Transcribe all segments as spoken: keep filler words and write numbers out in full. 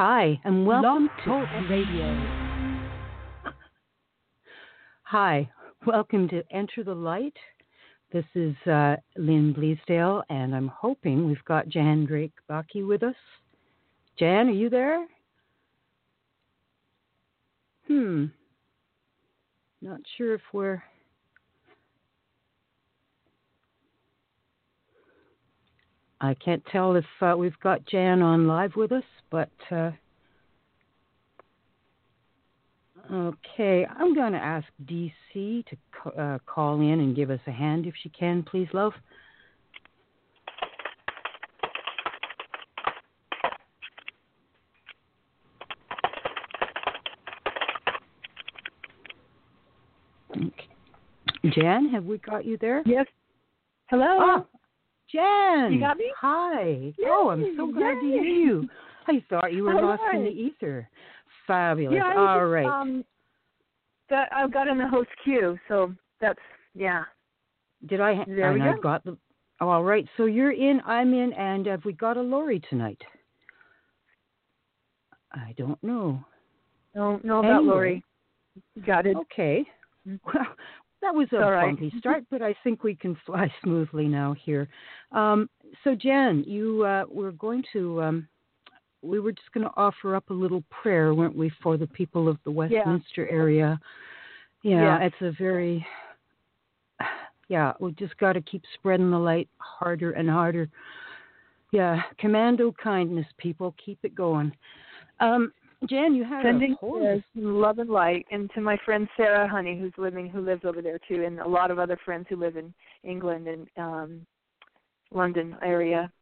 Hi, and welcome Blog to Talk Radio. Hi, welcome to Enter the Light. This is uh, Lynn Bleasdale, and I'm hoping we've got Jan Drake Bucky with us. Jan, are you there? Hmm. Not sure if we're... I can't tell if uh, we've got Jan on live with us, but... Uh, Okay, I'm going to ask D C to uh, call in and give us a hand if she can, please, love. Okay. Jan, have we got you there? Yes. Hello. Ah, Jan. You got me? Hi. Yay, Oh, I'm so glad yay. to hear you. I thought you were All lost right. in the ether. Fabulous. Yeah, I All just, right. Um, that I got in the host queue, so that's yeah. Did I? There and we go. I've got the. Oh, all right. So you're in. I'm in. And have we got a Lori tonight? I don't know. Don't know about Anyway. Lori. Got it. Okay. Well, that was a All right. bumpy start, but I think we can fly smoothly now here. Um, so, Jan, you uh, were going to. Um, we were just going to offer up a little prayer, weren't we, for the people of the Westminster Yeah. area? Yeah, Yeah. it's a very. Yeah, we just got to keep spreading the light harder and harder. Yeah, commando kindness, people, keep it going. Um, Jan, you had Sending a whole prayers, love and light, and to my friend Sarah Honey, who's living, who lives over there too, and a lot of other friends who live in England and um, London area.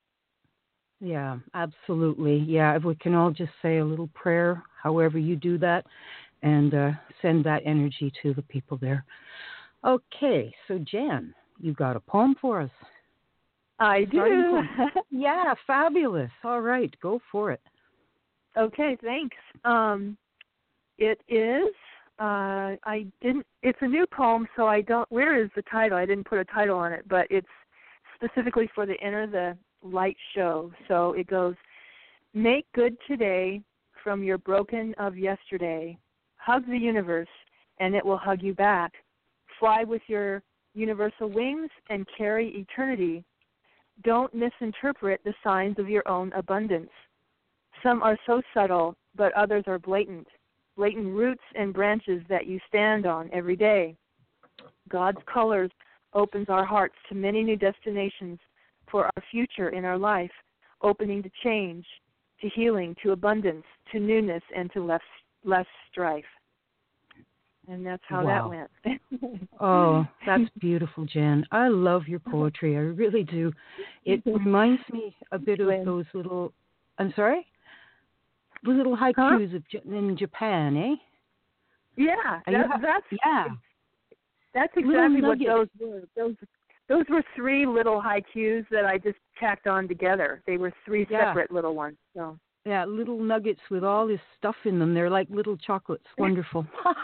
Yeah, absolutely. Yeah, if we can all just say a little prayer, however you do that, and uh, send that energy to the people there. Okay, so Jan, you got a poem for us. I Starting do. poem. Yeah, fabulous. All right, go for it. Okay, thanks. Um, it is. Uh, I didn't. It's a new poem, so I don't. Where is the title? I didn't put a title on it, but it's specifically for the Enter the Light show. So it goes: Make good today from your broken of yesterday. Hug the universe, and it will hug you back. Fly with your universal wings and carry eternity. Don't misinterpret the signs of your own abundance. Some are so subtle, but others are blatant. Blatant roots and branches that you stand on every day. God's colors opens our hearts to many new destinations for our future in our life, opening to change, to healing, to abundance, to newness, and to less, less strife. And that's how Wow. that went. Oh, that's beautiful, Jan. I love your poetry. I really do. It reminds me a bit of those little, I'm sorry? The little haikus huh? of in Japan, eh? Yeah, that, ha- that's yeah. That's exactly what those were. Those those were three little haikus that I just tacked on together. They were three yeah. separate little ones. So yeah, little nuggets with all this stuff in them. They're like little chocolates. Wonderful.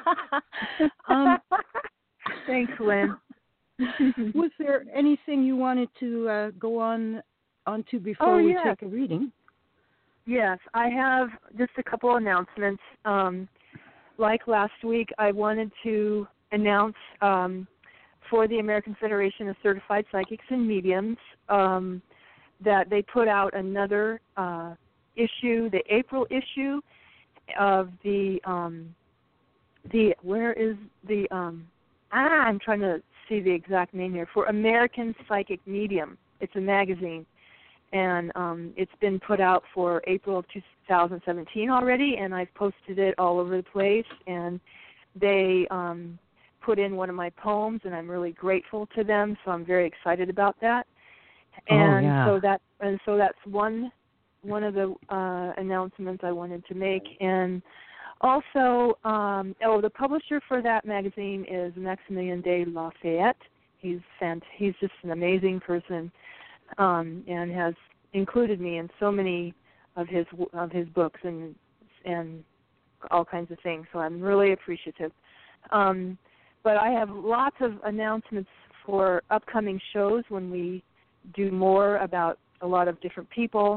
um, Thanks, Lynn. Was there anything you wanted to uh, go on onto before oh, we yes. take a reading? Yes, I have just a couple announcements. Um, like last week, I wanted to announce um, for the American Federation of Certified Psychics and Mediums um, that they put out another uh, issue, the April issue of the um, the where is the um, ah I'm trying to see the exact name here for American Psychic Medium. It's a magazine. And um, it's been put out for April of two thousand seventeen already, and I've posted it all over the place. And they um, put in one of my poems, and I'm really grateful to them. So I'm very excited about that. And oh, yeah. so that and so that's one one of the uh, announcements I wanted to make. And also, um, oh, the publisher for that magazine is Maximilien de Lafayette. He's fant- he's just an amazing person. Um, and has included me in so many of his of his books and and all kinds of things. So I'm really appreciative. Um, but I have lots of announcements for upcoming shows when we do more about a lot of different people.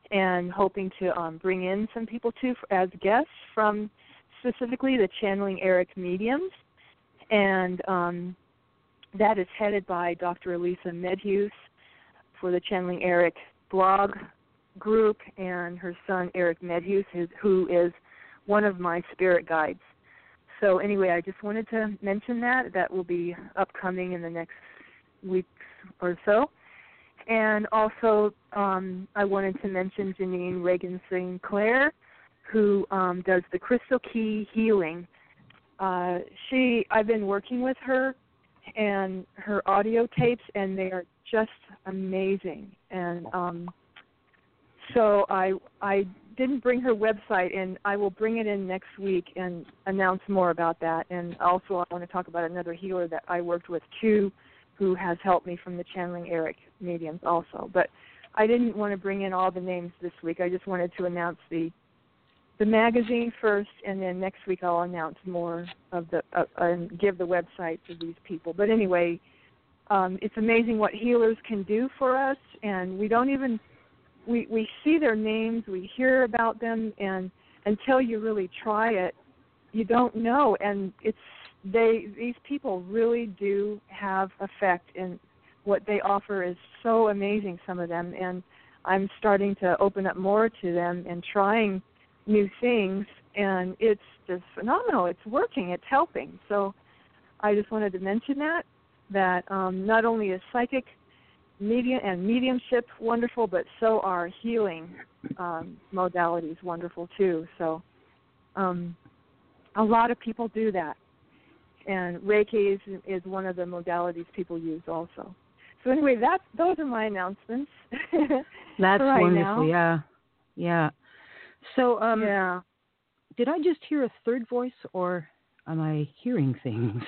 and hoping to um, bring in some people too as guests from specifically the Channeling Eric Mediums. And um, that is headed by Doctor Elisa Medhuse for the Channeling Eric blog group, and her son Eric Medhuse, who is one of my spirit guides. So anyway, I just wanted to mention that. That will be upcoming in the next weeks or so. And also, um, I wanted to mention Janine Reagan Sinclair, who um, does the Crystal Key Healing. Uh, she, I've been working with her and her audio tapes, and they are just amazing. And um, so I, I didn't bring her website, and I will bring it in next week and announce more about that. And also, I want to talk about another healer that I worked with too, who has helped me from the Channeling Eric Mediums also. But I didn't want to bring in all the names this week. I just wanted to announce the the magazine first, and then next week I'll announce more of the uh, and give the websites of these people. But anyway, um, it's amazing what healers can do for us, and we don't even we we see their names, we hear about them, and until you really try it, you don't know. And it's they these people really do have effect, and what they offer is so amazing. Some of them, and I'm starting to open up more to them and trying new things, and it's just phenomenal. It's working. It's helping. So I just wanted to mention that, that um, not only is psychic medium and mediumship wonderful, but so are healing um, modalities wonderful too. So um, a lot of people do that. And Reiki is, is one of the modalities people use also. So anyway, that, those are my announcements. That's right wonderful, now. yeah. Yeah. So, um, yeah. did I just hear a third voice, or am I hearing things?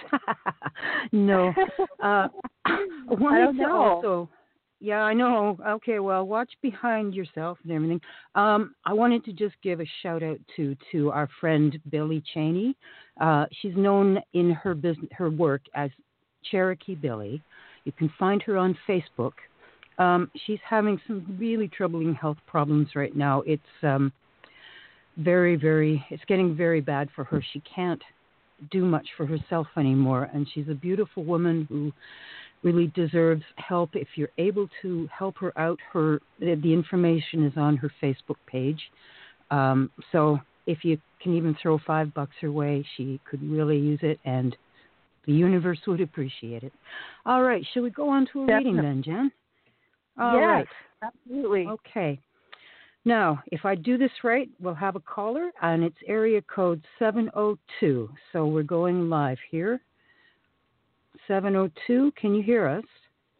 No. Uh, I wanted I don't to know. also, yeah, I know. Okay, well, watch behind yourself and everything. Um, I wanted to just give a shout out to to our friend Billy Cheney. Uh, she's known in her business, her work as Cherokee Billy. You can find her on Facebook. Um, she's having some really troubling health problems right now. It's um, very, very, it's getting very bad for her. She can't do much for herself anymore, and she's a beautiful woman who really deserves help. If you're able to help her out, her the, the information is on her Facebook page. Um, so if you can even throw five bucks her way, she could really use it, and the universe would appreciate it. All right, shall we go on to a Definitely. reading then, Jen? All yes, right. absolutely. Okay. Now, if I do this right, we'll have a caller, and it's area code seven oh two. So we're going live here. seven oh two, can you hear us?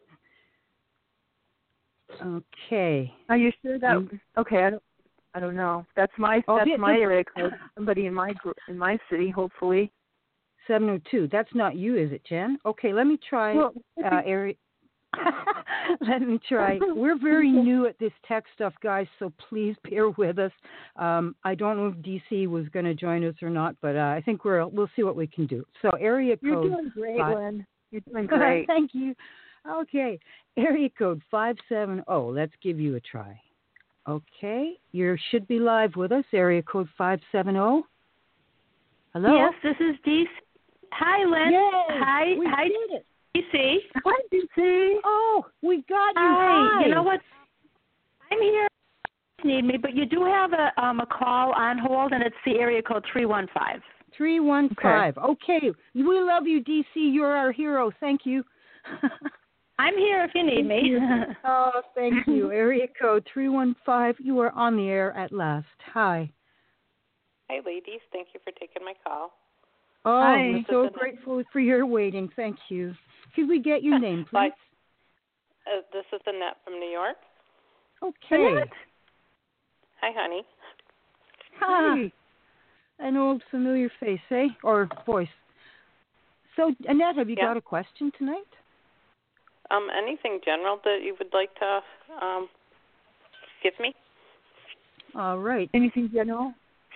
Okay. Are you sure that? Um, okay, I don't. I don't know. That's my oh, that's yeah, my no. area code. Somebody in my group in my city, hopefully. seven oh two. That's not you, is it, Jen? Okay, let me try Well, uh, area. Let me try. We're very new at this tech stuff, guys, so please bear with us. Um, I don't know if D C was going to join us or not, but uh, I think we're we'll see what we can do. So area code. You're doing great, five... Lynn. You're doing great. Thank you. Okay, area code five seven zero. Let's give you a try. Okay, you should be live with us. Area code five seven zero. Hello. Yes, this is D C. Hi, Lynn. Yay, hi, we hi, did it. D C. Hi, D C. Oh, we got you. Hi. Hi. You know what? I'm here. If you need me, but you do have a um a call on hold, and it's the area code three one five. Three one five. Okay, we love you, D C. You're our hero. Thank you. I'm here if you need me. Oh, thank you. Area code three one five. You are on the air at last. Hi. Hi, ladies. Thank you for taking my call. Oh, Hi. we're so grateful for your waiting. Thank you. Could we get your name, please? Bye. Uh, this is Annette from New York. Okay. Annette. Hi, honey. Ha. An old familiar face, eh? Or voice. So, Annette, have you Yeah. got a question tonight? Um, anything general that you would like to um give me? All right. Anything general?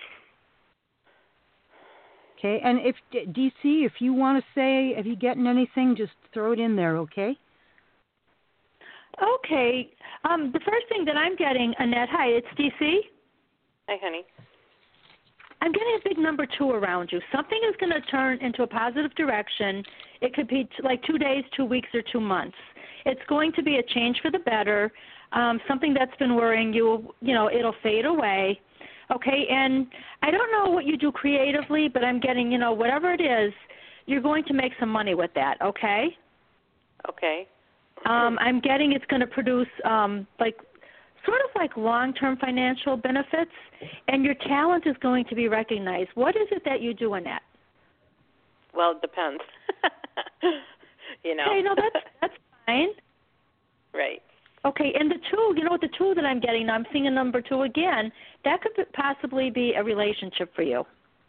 Okay, and if D C, if you want to say, if you getting anything, just throw it in there, okay? Okay. Um, the first thing that I'm getting, Annette, hi, it's D C. Hi, honey. I'm getting a big number two around you. Something is going to turn into a positive direction. It could be t- like two days, two weeks, or two months. It's going to be a change for the better. Um, something that's been worrying you, you know, it'll fade away. Okay, and I don't know what you do creatively, but I'm getting, you know, whatever it is, you're going to make some money with that, okay? Okay. Um, I'm getting it's going to produce um, like sort of like long-term financial benefits, and your talent is going to be recognized. What is it that you do in that? Well, it depends. you know. Okay, no, that's that's fine. Right. Okay, and the two, you know what, the two that I'm getting, I'm seeing a number two again. That could possibly be a relationship for you.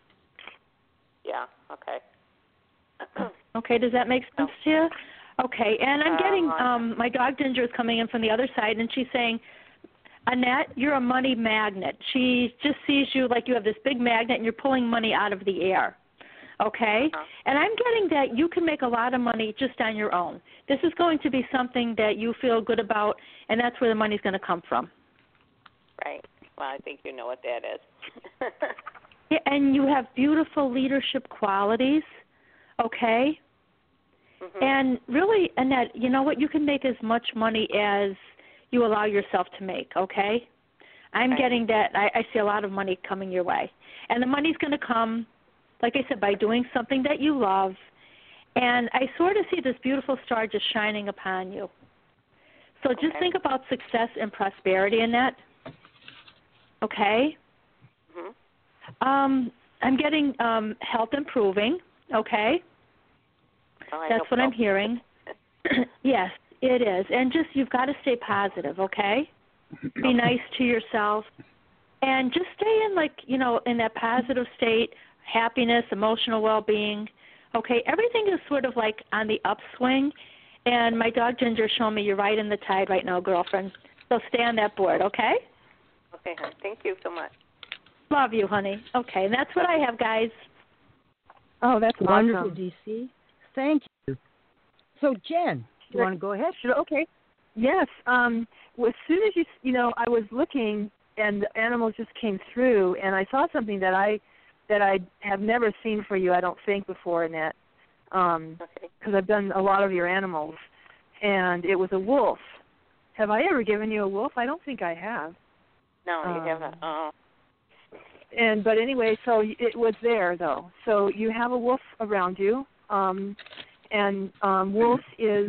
Yeah. Okay. Okay, does that make sense to you? Okay, and I'm getting Uh, um, my dog Ginger is coming in from the other side, and she's saying, Annette, you're a money magnet. She just sees you like you have this big magnet, and you're pulling money out of the air. Okay? Uh-huh. And I'm getting that you can make a lot of money just on your own. This is going to be something that you feel good about, and that's where the money's going to come from. Right. Well, I think you know what that is. Yeah, and you have beautiful leadership qualities, okay? Mm-hmm. And really, Annette, you know what? You can make as much money as you allow yourself to make, okay? I'm right. getting that. I, I see a lot of money coming your way. And the money's going to come, like I said, by doing something that you love. And I sort of see this beautiful star just shining upon you. So just okay. think about success and prosperity in that, okay? Mm-hmm. Um, I'm getting um, health improving, okay? Oh, I That's hope what so. I'm hearing. Yes, it is. And just you've got to stay positive, okay? Be nice to yourself. And just stay in, like, you know, in that positive state, happiness, emotional well-being, okay? Everything is sort of like on the upswing. And my dog Ginger is showing me you're right in the tide right now, girlfriend. So stay on that board, okay? Okay, hon. Thank you so much. Love you, honey. Okay, and that's what I have, guys. Oh, that's Wonderful, awesome. D C. Thank you. So, Jen, do you want to go ahead? Should, okay. Yes. Um, well, as soon as you, you know, I was looking, and the animals just came through, and I saw something that I, that I have never seen for you. I don't think before, Annette, um, Okay. because I've done a lot of your animals, and it was a wolf. Have I ever given you a wolf? I don't think I have. No, you Um, haven't. Oh. And but anyway, so it was there though. So you have a wolf around you, um, and um, wolf is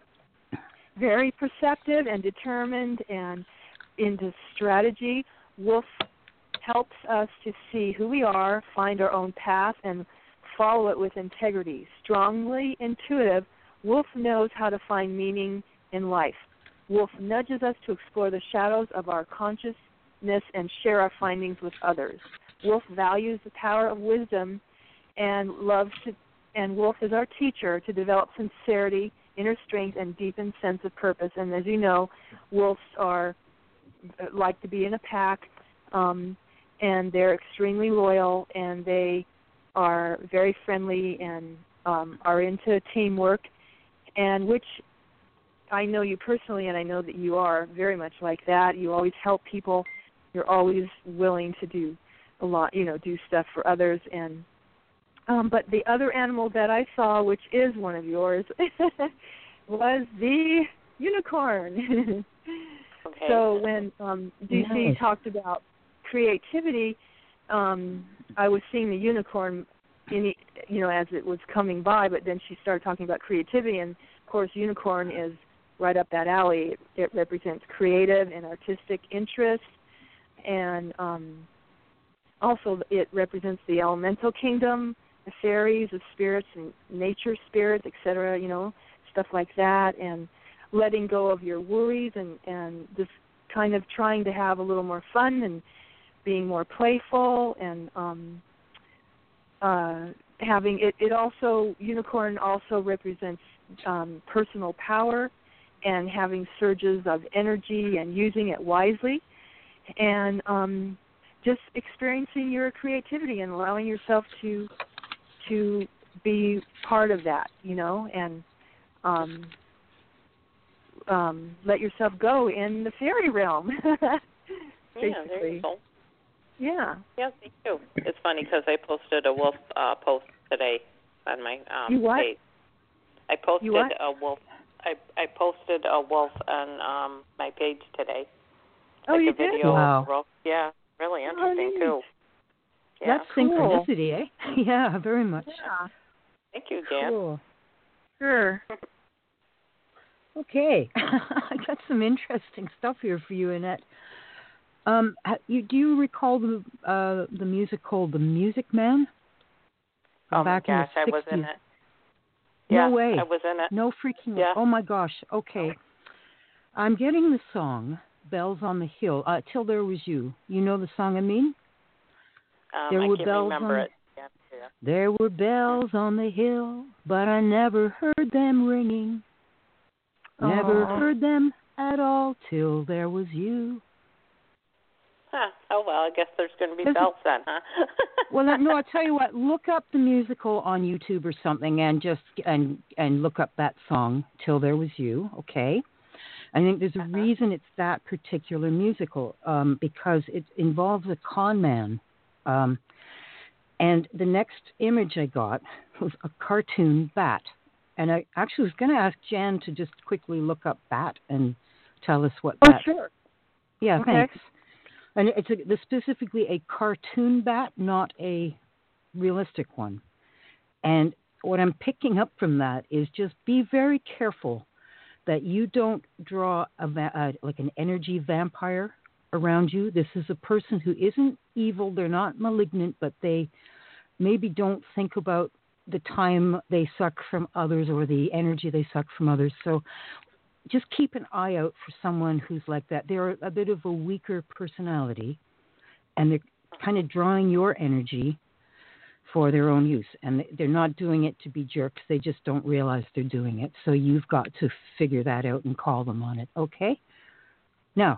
very perceptive and determined and into strategy. Wolf helps us to see who we are, find our own path, and follow it with integrity. Strongly intuitive, wolf knows how to find meaning in life. Wolf nudges us to explore the shadows of our consciousness and share our findings with others. Wolf values the power of wisdom and loves to, and Wolf is our teacher to develop sincerity, inner strength, and deepened sense of purpose. And as you know, wolves are like to be in a pack, um, and they're extremely loyal, and they are very friendly and um, are into teamwork, and which I know you personally, and I know that you are very much like that. You always help people. You're always willing to do a lot, you know, do stuff for others. And um, but the other animal that I saw, which is one of yours, was the unicorn. Okay. So when um, D C Nice. talked about creativity, um, I was seeing the unicorn, in, you know, as it was coming by. But then she started talking about creativity, and of course, unicorn is right up that alley. It, it represents creative and artistic interest, and um, also it represents the elemental kingdom, the fairies, the spirits, and nature spirits, et cetera, you know, stuff like that, and letting go of your worries and, and just kind of trying to have a little more fun and being more playful and um, uh, having it, it also, unicorn also represents um, personal power and having surges of energy and using it wisely, and um, just experiencing your creativity and allowing yourself to to be part of that, you know, and um, um, let yourself go in the fairy realm. Yeah, there you go. Yeah. Yeah, me too. It's funny because I posted a wolf uh, post today on my um, you what? page. I posted you what? a wolf. I I posted a wolf on um, my page today. Oh, like you a video did? Wow. Wolf. Yeah, really interesting oh, too. Yeah. That's cool. synchronicity, eh? Yeah, very much. Yeah. Thank you, Jan. Cool. Sure. Okay, I got some interesting stuff here for you, Annette. Um, you, do you recall the uh, the music called The Music Man? Oh Back my gosh, in the I was in sixties. it. No Yeah, way. I was in it. No freaking Yeah. Oh my gosh. Okay. I'm getting the song Bells on the Hill. Uh, Till There Was You. You know the song I mean? Um, there I were can't bells remember on it. Yeah, yeah. There were bells on the hill, but I never heard them ringing. Never Aww. heard them at all till there was you. Huh. Oh, well, I guess there's going to be Does bells then, huh? Well, no, I'll tell you what. Look up the musical on YouTube or something, and just and and look up that song "Till There Was You." Okay, I think there's a uh-huh. reason it's that particular musical, um, because it involves a con man. Um, and the next image I got was a cartoon bat, and I actually was going to ask Jan to just quickly look up bat and tell us what Oh, that. sure. Yeah, okay. thanks. And it's a, specifically a cartoon bat, not a realistic one. And what I'm picking up from that is just be very careful that you don't draw a, a like an energy vampire around you. This is a person who isn't evil. They're not malignant, but they maybe don't think about the time they suck from others or the energy they suck from others. So just keep an eye out for someone who's like that. They're a bit of a weaker personality, and they're kind of drawing your energy for their own use. And they're not doing it to be jerks. They just don't realize they're doing it. So you've got to figure that out and call them on it. Okay? Now,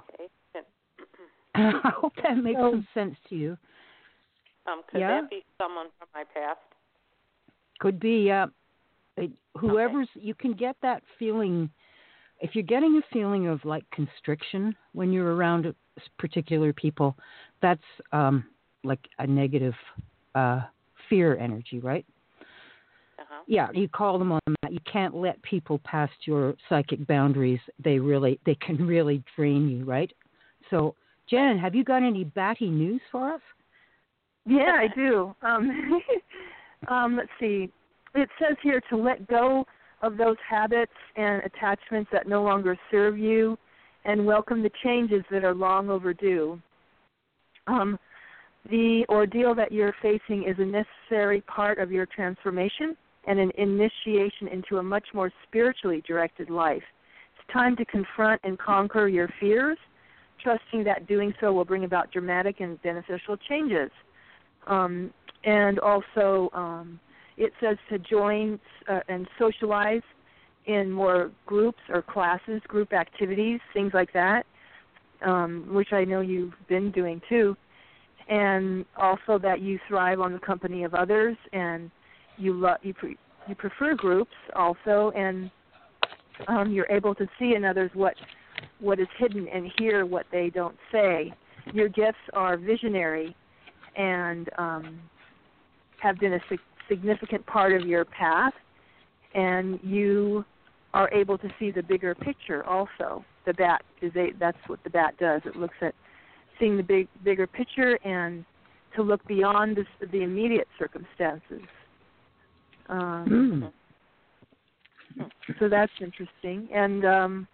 I hope that makes so, some sense to you. Um, could yeah? that be someone from my past? Could be. Uh, whoever's, okay. You can get that feeling. If you're getting a feeling of like constriction when you're around particular people, that's um, like a negative uh, fear energy, right? Uh-huh. Yeah, you call them on that. You can't let people past your psychic boundaries. They really, they can really drain you, right? So, Jen, have you got any batty news for us? Yeah, I do. Um, um, let's see. It says here to let go of those habits and attachments that no longer serve you, and welcome the changes that are long overdue. Um, the ordeal that you're facing is a necessary part of your transformation and an initiation into a much more spiritually directed life. It's time to confront and conquer your fears, trusting that doing so will bring about dramatic and beneficial changes. Um, and also, um, it says to join uh, and socialize in more groups or classes, group activities, things like that, um, which I know you've been doing too. And also that you thrive on the company of others, and you lo- you, pre- you prefer groups also, and um, you're able to see in others what what is hidden and hear what they don't say. Your gifts are visionary and um, have been a sig- significant part of your path, and you are able to see the bigger picture also. The bat is a, that's what the bat does. It looks at seeing the big bigger picture and to look beyond this, the immediate circumstances. Um, mm. So that's interesting. And um,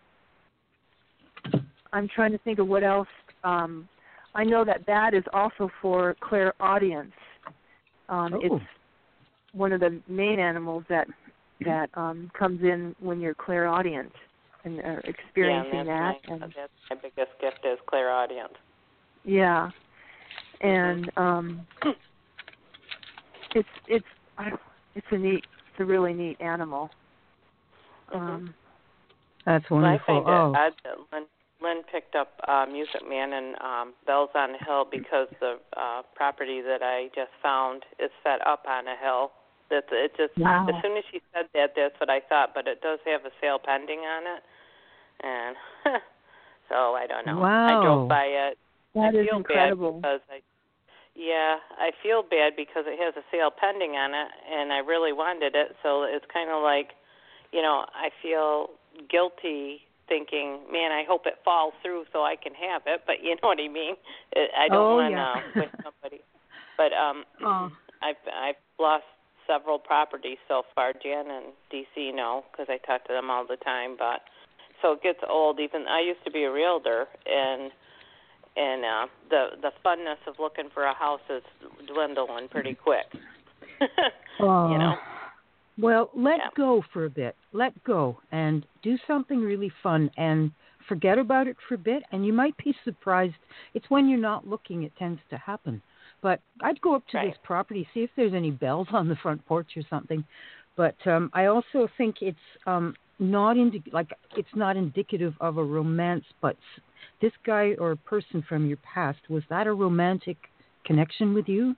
I'm trying to think of what else. Um, I know that bat is also for clairaudience. Um, oh. It's one of the main animals that that um, comes in when you're clairaudient and are experiencing yeah, that. My, and that's my biggest gift is clairaudience. Yeah, and um, it's it's it's a neat, it's a really neat animal. Um, That's wonderful. Well, I oh. find it odd that Lynn, Lynn picked up uh, Music Man and um, Bells on the Hill because the uh, property that I just found is set up on a hill. That it just wow. As soon as she said that, that's what I thought. But it does have a sale pending on it, and so I don't know. Wow. I drove by it. That I is feel incredible. bad because I, yeah, I feel bad because it has a sale pending on it, and I really wanted it. So it's kind of like, you know, I feel guilty thinking, man, I hope it falls through so I can have it. But you know what I mean? I don't Oh, want to yeah. with somebody. But um, Oh. I've I've lost several properties so far. Jan and D C know because I talk to them all the time. But so it gets old. Even I used to be a realtor, and and uh, the the funness of looking for a house is dwindling pretty quick. Oh. You know. Well, let Yeah. go for a bit. Let go and do something really fun and forget about it for a bit, and you might be surprised. It's when you're not looking it tends to happen. But I'd go up to Right. this property, see if there's any bells on the front porch or something. But um, I also think it's um, not indi- like it's not indicative of a romance. But this guy or person from your past, was that a romantic connection with you?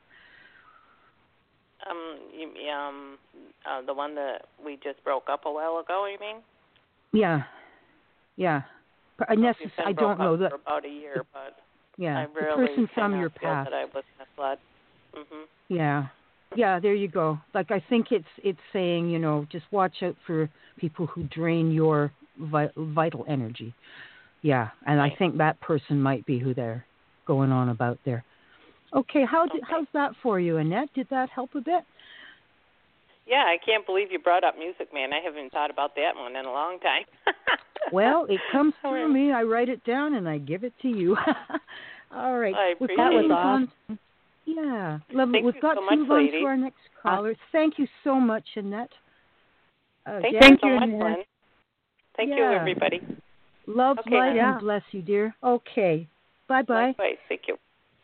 Um, you, um, uh, the one that we just broke up a while ago. You mean? Yeah, yeah. But I, We've necess- been I broke don't know up that. for about a year, but Yeah, I the really person from kinda your feel past. that I was misled. Mhm. Yeah, yeah. There you go. Like I think it's it's saying, you know, just watch out for people who drain your vi- vital energy. Yeah, and Right. I think that person might be who they're going on about there. Okay, how did, Okay. how's that for you, Annette? Did that help a bit? Yeah, I can't believe you brought up Music Man. I haven't thought about that one in a long time. Well, it comes Oh, through really? me. I write it down and I give it to you. All right. I We've appreciate got That was moving awesome. on. Yeah, lovely. Thank We've you got so to much, move on ladies. to our next caller. Thank you so much, Annette. Uh, Thank Jan? you so much, Lynn. Thank you, Yeah. everybody. Love, Okay, light, yeah. and bless you, dear. Okay. Bye-bye. Likewise. Thank you.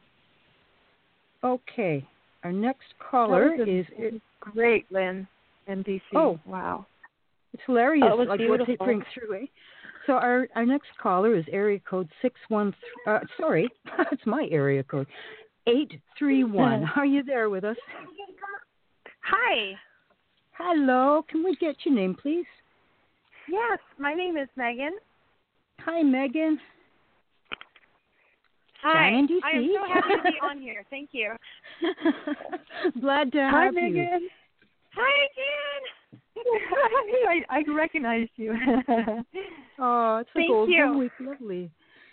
Okay. Our next That caller was a- is... great, Lynn, N D C. Oh. Wow. It's hilarious, Oh, it was like what they beautiful. bring through, eh? So our, our next caller is area code six one three... Uh, sorry, it's my area code. eight three one. Are you there with us? Hi. Hello. Can we get your name, please? Yes, my name is Megan. Hi, Megan. Hi. Jan, do you I am see? so happy to be on here. Thank you. Glad to Hi, have you. Megan. Hi, Jan. I, I recognized you. Oh, it's a Thank golden you. week. Lovely.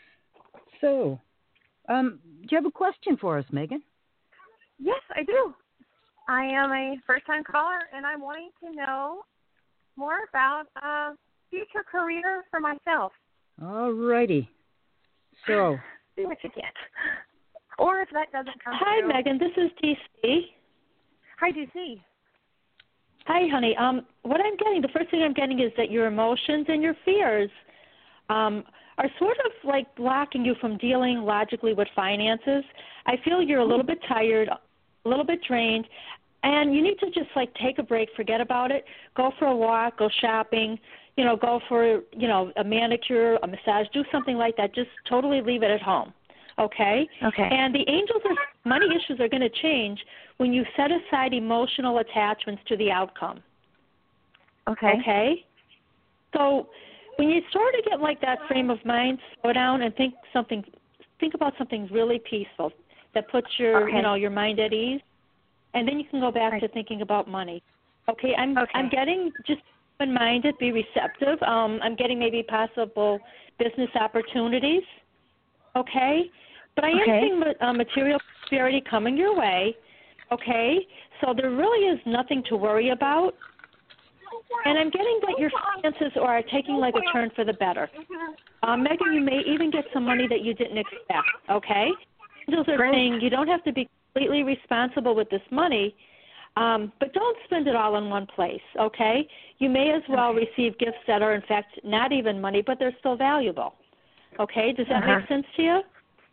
So, um, do you have a question for us, Megan? Yes, I do. I am a first-time caller, and I'm wanting to know more about a future career for myself. All righty. So, See what you get. Or if that doesn't come Hi, through. Megan. This is D C. Hi, D C. Hi, honey. Um, what I'm getting, the first thing I'm getting is that your emotions and your fears um, are sort of like blocking you from dealing logically with finances. I feel you're a little bit tired, a little bit drained, and you need to just like take a break, forget about it, go for a walk, go shopping, you know, go for, you know, a manicure, a massage, do something like that. Just totally leave it at home. Okay? Okay. And the angels are, money issues are going to change when you set aside emotional attachments to the outcome. Okay. Okay? So when you sort of get like that frame of mind, slow down and think something, think about something really peaceful that puts your, Okay. you know, your mind at ease, and then you can go back Right. to thinking about money. Okay? I'm, Okay. I'm getting just open-minded, be receptive. Um, I'm getting maybe possible business opportunities. Okay? But I am Okay. seeing uh, material prosperity coming your way. Okay? So there really is nothing to worry about. And I'm getting that your finances are taking like a turn for the better. Um, Megan, you may even get some money that you didn't expect, okay? Angels are Great. saying you don't have to be completely responsible with this money, um, but don't spend it all in one place, okay? You may as well Okay. receive gifts that are, in fact, not even money, but they're still valuable. Okay? Does that Uh-huh. make sense to you?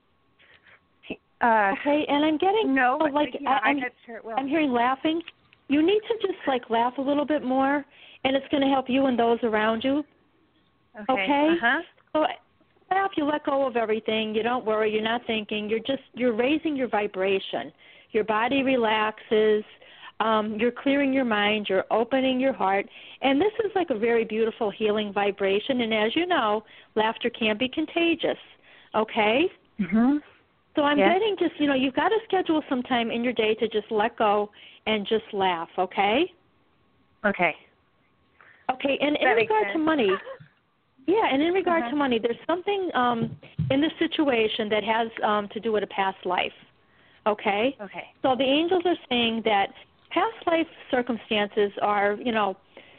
Uh, Okay, and I'm getting no, oh, but like yeah, I, I'm, I'm sure it will. I'm hearing laughing. You need to just like laugh a little bit more, and it's going to help you and those around you. Okay. Uh-huh. So laugh. You let go of everything. You don't worry. You're not thinking. You're just you're raising your vibration. Your body relaxes. Um, you're clearing your mind. You're opening your heart. And this is like a very beautiful healing vibration. And as you know, laughter can be contagious, okay? Mm-hmm. So I'm Yes. getting just, you know, you've got to schedule some time in your day to just let go and just laugh, okay? Okay. Okay, and in That makes regard sense. to money, yeah, and in regard Uh-huh. to money, there's something um, in this situation that has um, to do with a past life, okay? Okay. So the angels are saying that past life circumstances are, you know,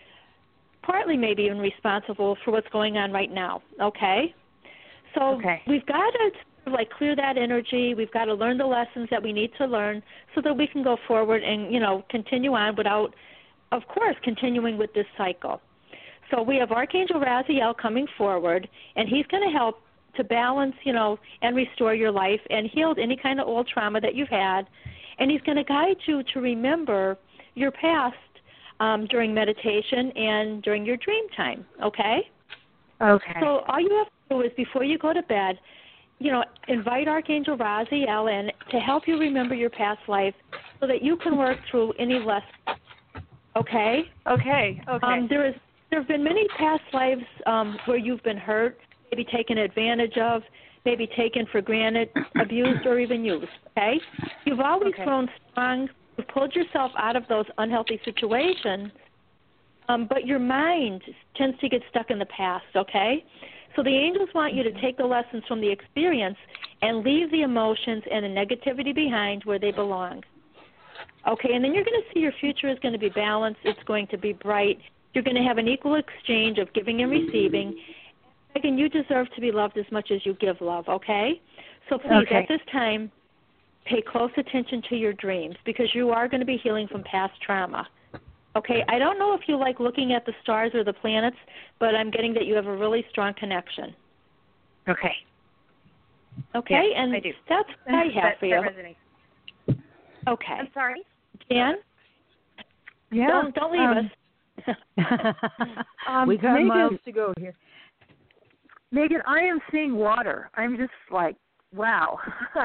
partly maybe even responsible for what's going on right now, okay? So Okay. we've got to like clear that energy. We've got to learn the lessons that we need to learn so that we can go forward and, you know, continue on without, of course, continuing with this cycle. So we have Archangel Raziel coming forward, and he's going to help to balance, you know, and restore your life and heal any kind of old trauma that you've had. And he's going to guide you to remember your past um, during meditation and during your dream time, okay? Okay. So all you have to do is before you go to bed, you know, invite Archangel Raziel in to help you remember your past life so that you can work through any lessons, okay? Okay. Okay. Um, there is there have been many past lives um, where you've been hurt, maybe taken advantage of, maybe taken for granted, abused, or even used, okay? You've always Okay. grown strong. You've pulled yourself out of those unhealthy situations, um, but your mind tends to get stuck in the past, okay? So the angels want you to take the lessons from the experience and leave the emotions and the negativity behind where they belong. Okay, and then you're going to see your future is going to be balanced. It's going to be bright. You're going to have an equal exchange of giving and receiving. Megan, you deserve to be loved as much as you give love, okay? So please, Okay. at this time, pay close attention to your dreams because you are going to be healing from past trauma. Okay, I don't know if you like looking at the stars or the planets, but I'm getting that you have a really strong connection. Okay. Okay, Yes, and I do. that's what I have that, for you. That resonates. Okay. I'm sorry. Jan? Yeah. Don't, don't leave um, us. Um, we got Megan, miles to go here. Megan, I am seeing water. I'm just like, wow,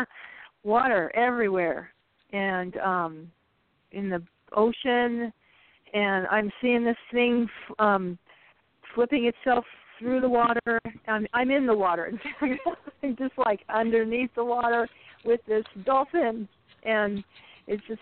water everywhere, and um, in the ocean, and I'm seeing this thing um, flipping itself through the water. I'm, I'm in the water. In fact, I'm just like underneath the water with this dolphin, and it's just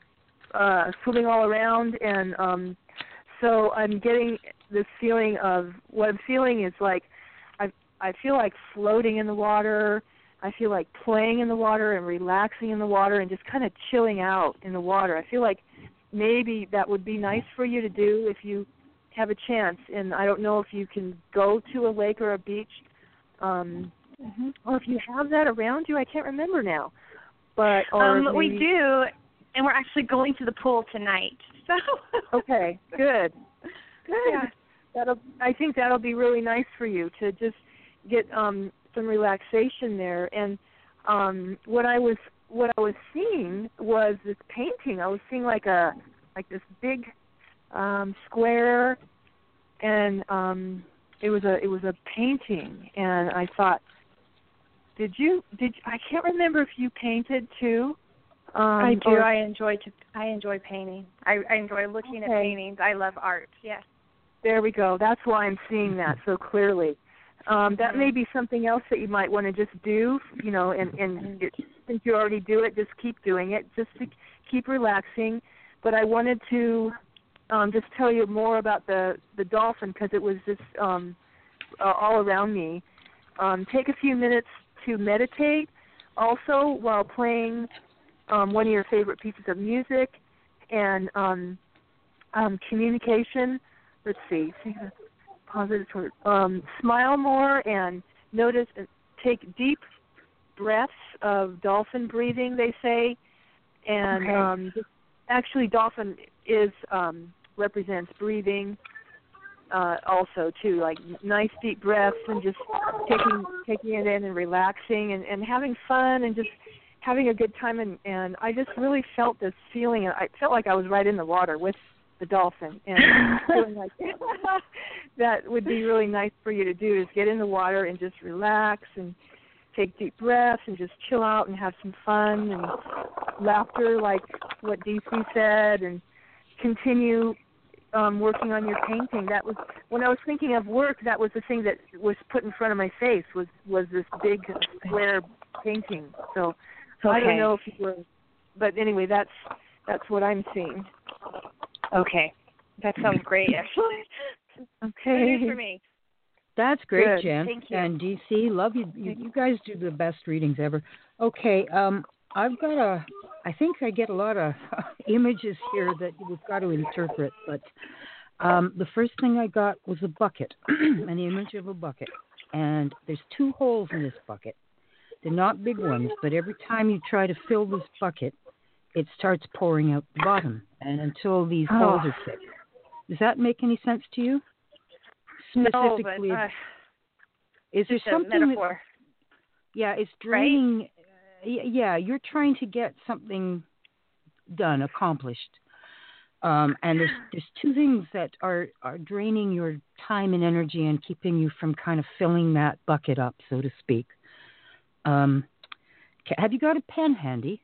uh, swimming all around, and um, so I'm getting this feeling of what I'm feeling is like I I feel like floating in the water. I feel like playing in the water and relaxing in the water and just kind of chilling out in the water. I feel like maybe that would be nice for you to do if you have a chance. And I don't know if you can go to a lake or a beach, um, Mm-hmm. or if you have that around you. I can't remember now. But or Um, maybe, we do, and we're actually going to the pool tonight. So. Okay, good. Good. Yeah. That'll. I think that'll be really nice for you to just get um, some relaxation there. And um, what I was what I was seeing was this painting. I was seeing like a like this big um, square, and um, it was a it was a painting. And I thought, did you did I can't remember if you painted too. Um, I do. or- I enjoy to. I enjoy painting. I, I enjoy looking Okay. at paintings. I love art. Yes. There we go. That's why I'm seeing that so clearly. Um, that Mhm. may be something else that you might want to just do, you know, and, and it, since you already do it, just keep doing it, just to keep relaxing. But I wanted to um, just tell you more about the, the dolphin because it was just um, uh, all around me. Um, take a few minutes to meditate also while playing um, one of your favorite pieces of music and um, um, communication. Let's see, positive word. Um, smile more and notice, and take deep breaths of dolphin breathing, they say. And Okay. um, actually, dolphin is um, represents breathing uh, also too, like nice deep breaths and just taking taking it in and relaxing and, and having fun and just having a good time. And, and I just really felt this feeling. I felt like I was right in the water with the dolphin, and feeling like that would be really nice for you to do is get in the water and just relax and take deep breaths and just chill out and have some fun and laughter like what D C said and continue um, working on your painting. That was when I was thinking of work. That was the thing that was put in front of my face was was this big square painting. So Okay. I don't know if you were, but anyway, that's that's what I'm seeing. Okay. That sounds great, actually. Okay. Good for me. That's great, Good. Jen. Thank you. And D C, love you. you. You guys do the best readings ever. Okay, um, I've got a, I think I get a lot of images here that we've got to interpret, but um, the first thing I got was a bucket, an image of a bucket. And there's two holes in this bucket. They're not big ones, but every time you try to fill this bucket, it starts pouring out the bottom, and until these Oh. holes are fixed. Does that make any sense to you? No, but Specifically, uh, is there just a something that, metaphor. yeah, it's draining, y yeah, you're trying to get something done, accomplished. Um, and there's there's two things that are, are draining your time and energy and keeping you from kind of filling that bucket up, so to speak. Um, ca- have you got a pen handy?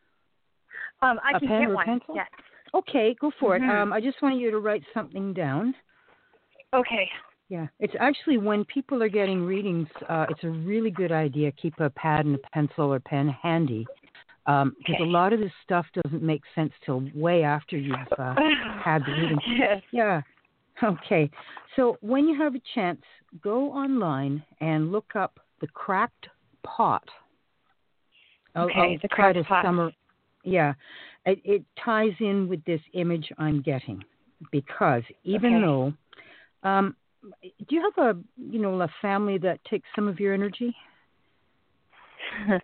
Um, I A can pen get or a one. pencil? Yes. Okay, go for Mhm. it. Um, I just want you to write something down. Okay. Yeah, it's actually when people are getting readings, uh, it's a really good idea. Keep a pad and a pencil or pen handy, um, because Okay. a lot of this stuff doesn't make sense till way after you've uh, had the reading. Yes. Yeah. Okay. So when you have a chance, go online and look up the cracked pot. I'll, Okay, I'll the try cracked to pot. summar- Yeah, it, it ties in with this image I'm getting because even Okay. though, um, do you have a you know a family that takes some of your energy? uh,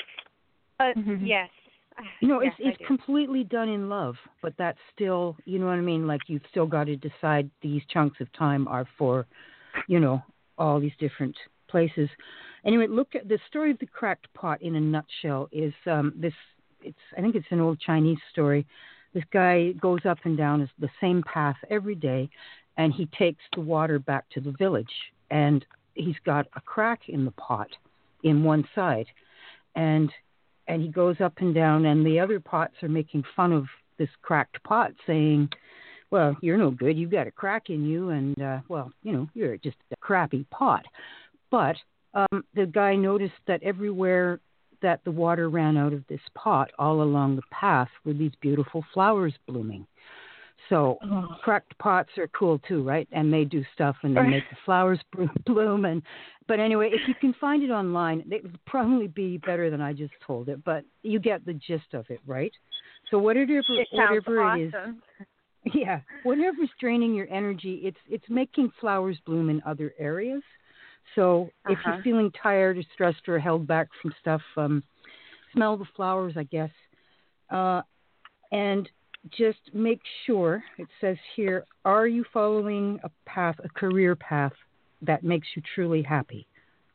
Mhm. Yes. You know, Yes, it's it's I do. completely done in love, but that's still, you know what I mean? Like you've still got to decide these chunks of time are for, you know, all these different places. Anyway, look at the story of the cracked pot in a nutshell is um, this, it's I think it's an old Chinese story. This guy goes up and down the same path every day, and he takes the water back to the village, and he's got a crack in the pot in one side. And and he goes up and down, and the other pots are making fun of this cracked pot, saying, well, you're no good. You've got a crack in you, and, uh, well, you know, you're just a crappy pot. But um, the guy noticed that everywhere that the water ran out of this pot, all along the path, were these beautiful flowers blooming. So Oh. cracked pots are cool too, right? And they do stuff and they make the flowers bloom. And but anyway, if you can find it online, it would probably be better than I just told it. But you get the gist of it, right? So whatever It sounds whatever it is, awesome. yeah, whatever's draining your energy, it's it's making flowers bloom in other areas. So if Uh-huh. you're feeling tired or stressed or held back from stuff, um, smell the flowers, I guess, uh, and just make sure, it says here, are you following a path, a career path that makes you truly happy?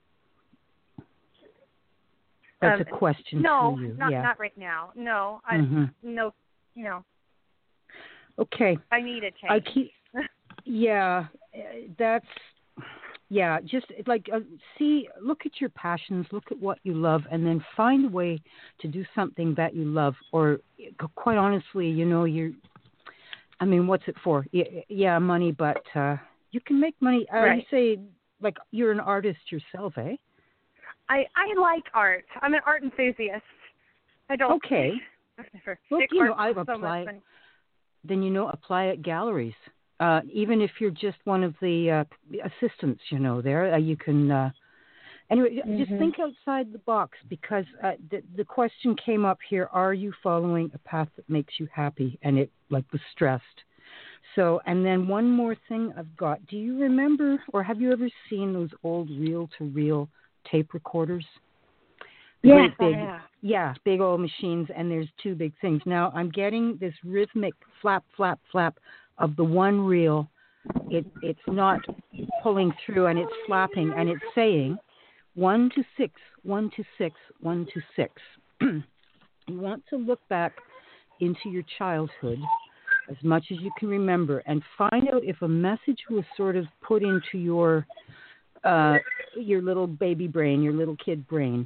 That's Um, a question No, for you. not yeah. not right now. No, I hmm no no. Okay. I need a change. I keep. Yeah, uh, that's. Yeah, just like uh, see, look at your passions, look at what you love, and then find a way to do something that you love. Or, quite honestly, you know, you're. I mean, what's it for? Yeah, yeah money, but uh, you can make money. Uh, Right. You say, like, you're an artist yourself, eh? I I like art. I'm an art enthusiast. I don't. Okay. I've never Well, stick you know, art I've so much applied. fun. Then you know, apply at galleries. Uh, even if you're just one of the uh, assistants, you know, there, uh, you can. Uh, anyway, just Mhm. think outside the box because uh, the the question came up here: are you following a path that makes you happy? And it like was stressed. So, and then one more thing I've got. Do you remember, or have you ever seen those old reel-to-reel tape recorders? The Yes, great big, I have. yeah, big old machines, and there's two big things. Now I'm getting this rhythmic flap, flap, flap of the one reel. It it's not pulling through, and it's flapping, and it's saying one to six, one to six, one to six. You want to look back into your childhood as much as you can remember, and find out if a message was sort of put into your uh, your little baby brain, your little kid brain,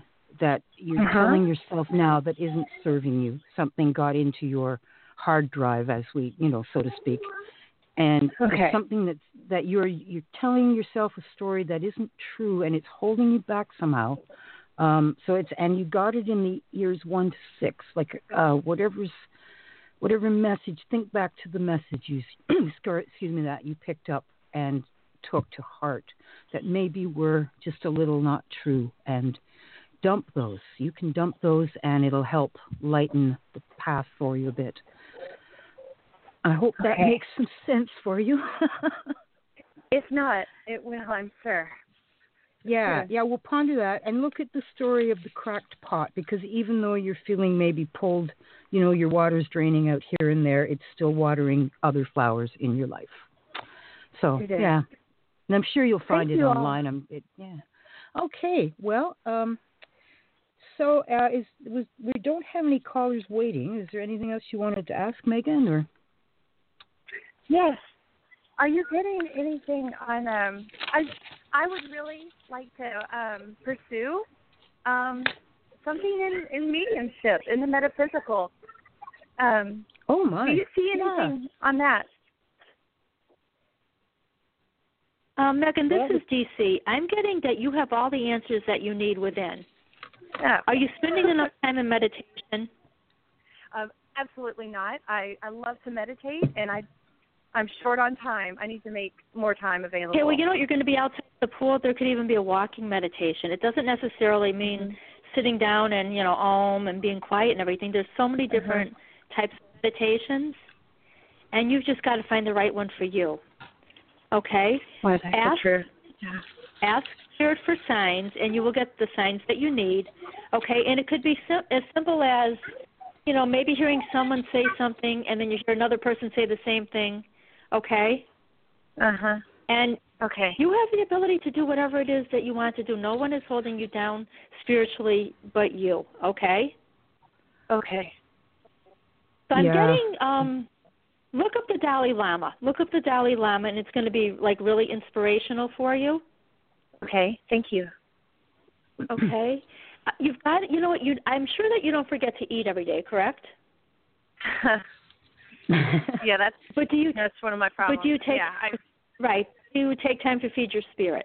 that you're Uh-huh. telling yourself now that isn't serving you. Something got into your hard drive, as we, you know, so to speak. And Okay. it's something that's, that you're you're telling yourself a story that isn't true, and it's holding you back somehow. Um, so it's and you got it in the years one to six, like uh, whatever's whatever message. Think back to the message you excuse me that you picked up and took to heart that maybe were just a little not true, and dump those. You can dump those, and it'll help lighten the path for you a bit. I hope that Okay. makes some sense for you. If not, it will, I'm sure. Yeah, Sure. yeah, we'll ponder that and look at the story of the cracked pot, because even though you're feeling maybe pulled, you know, your water's draining out here and there, it's still watering other flowers in your life. So, It is. yeah. And I'm sure you'll find Thank it you all. online. I'm, it, yeah. Okay, well, um, so uh, is was we don't have any callers waiting. Is there anything else you wanted to ask, Megan, or? Yes. Are you getting anything on? Um, I I would really like to um, pursue um, something in, in mediumship, in the metaphysical. Um, Oh my! do you see Yeah. anything on that? Um, Megan, this Well, is D C. I'm getting that you have all the answers that you need within. Yeah. Are you spending enough time in meditation? Um, absolutely not. I, I love to meditate, and I I'm short on time. I need to make more time available. Okay, well, you know, you're going to be outside the pool. There could even be a walking meditation. It doesn't necessarily mean Mm-hmm. sitting down and, you know, om and being quiet and everything. There's so many different Uh-huh. types of meditations, and you've just got to find the right one for you. Okay? Well, that's ask, true. Yeah. ask Spirit for signs, and you will get the signs that you need. Okay? And it could be sim- as simple as, you know, maybe hearing someone say something, and then you hear another person say the same thing. Okay? Uh-huh. And Okay. you have the ability to do whatever it is that you want to do. No one is holding you down spiritually but you, okay? Okay. So I'm Yeah. getting, um, look up the Dalai Lama. Look up the Dalai Lama, and it's going to be, like, really inspirational for you, Okay. Thank you. okay? Uh, You've got, you know what, you, I'm sure that you don't forget to eat every day, correct? yeah, that's But do you, that's one of my problems. but do you take, Yeah, I, right, do you take time to feed your spirit?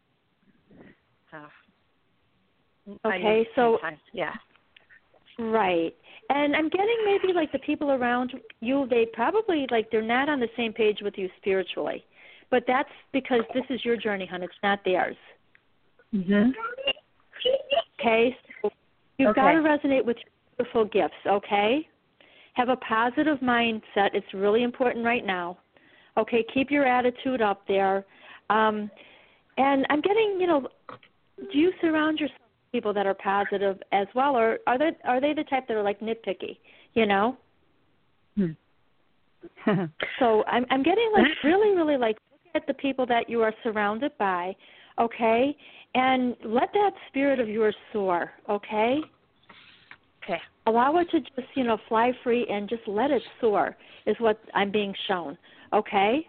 oh. I Okay, need so- time. Yeah. Right. And I'm getting maybe like the people around you, they probably like they're not on the same page with you spiritually. But that's because this is your journey, hon. It's not theirs. Mhm. Okay? So you've Okay. got to resonate with your beautiful gifts, okay? Have a positive mindset. It's really important right now. Okay, keep your attitude up there. Um, and I'm getting, you know, do you surround yourself with people that are positive as well, or are they are they the type that are like nitpicky, you know? So I'm I'm getting like really, really like look at the people that you are surrounded by, okay? And let that spirit of yours soar, okay? Okay. Allow it to just, you know, fly free and just let it soar is what I'm being shown, okay?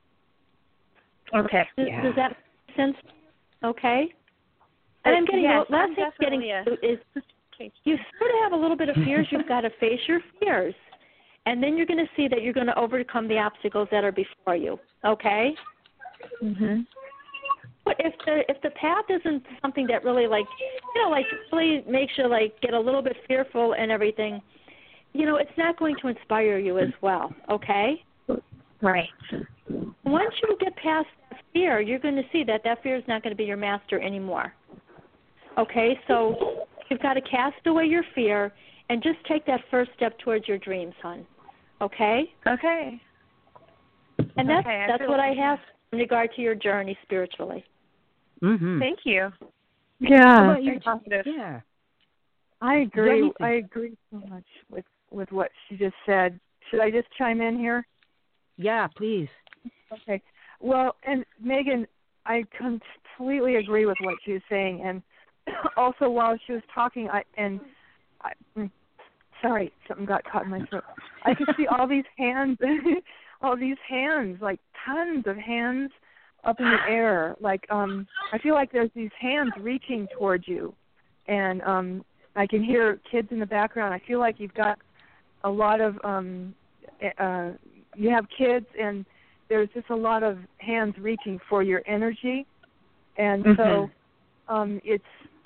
Okay. Does, Yeah. does that make sense? Okay? And I'm getting, yes, the last I'm thing I'm getting definitely a- is you sort of have a little bit of fears. You've got to face your fears. And then you're going to see that you're going to overcome the obstacles that are before you, okay? Mhm. But if the if the path isn't something that really like you know like really makes you like get a little bit fearful and everything, you know it's not going to inspire you as well. Okay. Right. Once you get past that fear, you're going to see that that fear is not going to be your master anymore. Okay, so you've got to cast away your fear and just take that first step towards your dreams, hon. Okay. Okay. And that's Okay, I that's feel what I like- have in regard to your journey spiritually. Mm-hmm. Thank you. How Yeah. about you? Very positive. Yeah. I agree. anything. I agree so much with with what she just said. Should I just chime in here? Yeah, please. Okay. Well, and Megan, I completely agree with what she was saying, and also while she was talking, I and I, mm, sorry, something got caught in my throat. I could see all these hands, all these hands, like tons of hands up in the air. Like um, I feel like there's these hands reaching towards you, and um, I can hear kids in the background. I feel like you've got a lot of um, uh, you have kids, and there's just a lot of hands reaching for your energy, and mm-hmm. so um, it's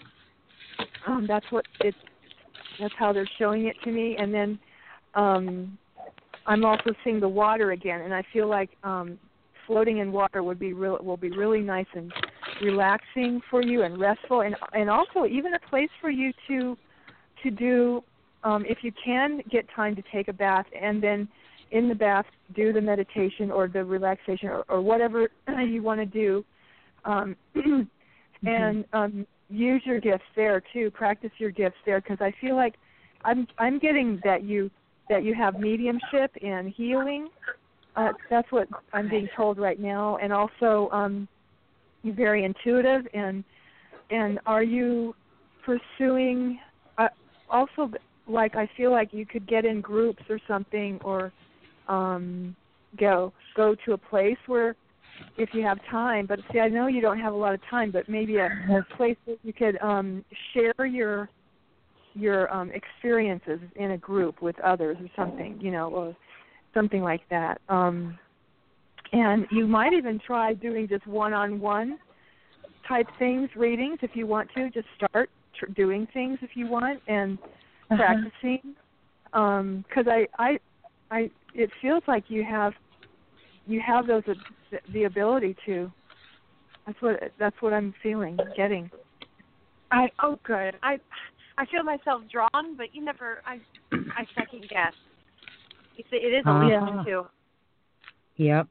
um, that's what it's that's how they're showing it to me. And then um, I'm also seeing the water again, and I feel like um, floating in water would be real will be really nice and relaxing for you and restful, and and also even a place for you to to do um, if you can get time to take a bath, and then in the bath do the meditation or the relaxation or, or whatever you want to do, um, mm-hmm. and um, use your gifts there too. Practice your gifts there, because I feel like I'm I'm getting that you that you have mediumship and healing. Uh, that's what I'm being told right now, and also um, you're very intuitive. And and are you pursuing? Uh, also, like I feel like you could get in groups or something, or um, go go to a place where, if you have time. But see, I know you don't have a lot of time, but maybe a, a place that you could um, share your your um, experiences in a group with others or something, you know, or something like that. Um, and you might even try doing just one-on-one type things, readings, if you want to. Just start tr- doing things if you want, and uh-huh. practicing. Um, 'cause I, I, I, it feels like you have, you have those uh, the ability to. That's what that's what I'm feeling, getting. I oh good. I I feel myself drawn, but you never. I I second guess. It's, it is a uh, leap too. Yep.